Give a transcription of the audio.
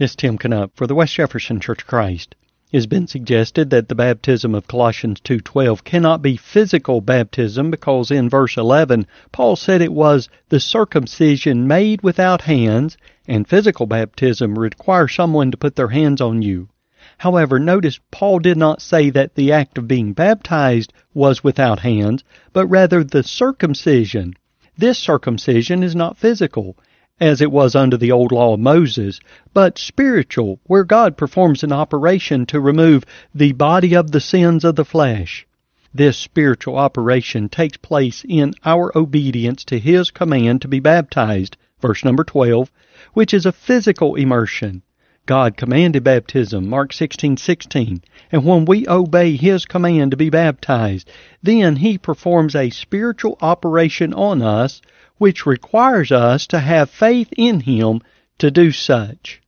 This is Tim Knupp for the West Jefferson Church of Christ. It has been suggested that the baptism of Colossians 2:12 cannot be physical baptism because in verse 11, Paul said it was the circumcision made without hands, and physical baptism requires someone to put their hands on you. However, notice Paul did not say that the act of being baptized was without hands, but rather the circumcision. This circumcision is not physical, as it was under the old law of Moses, but spiritual, where God performs an operation to remove the body of the sins of the flesh. This spiritual operation takes place in our obedience to His command to be baptized, verse number 12, which is a physical immersion. God commanded baptism, Mark 16:16, and when we obey His command to be baptized, then He performs a spiritual operation on us, which requires us to have faith in Him to do such.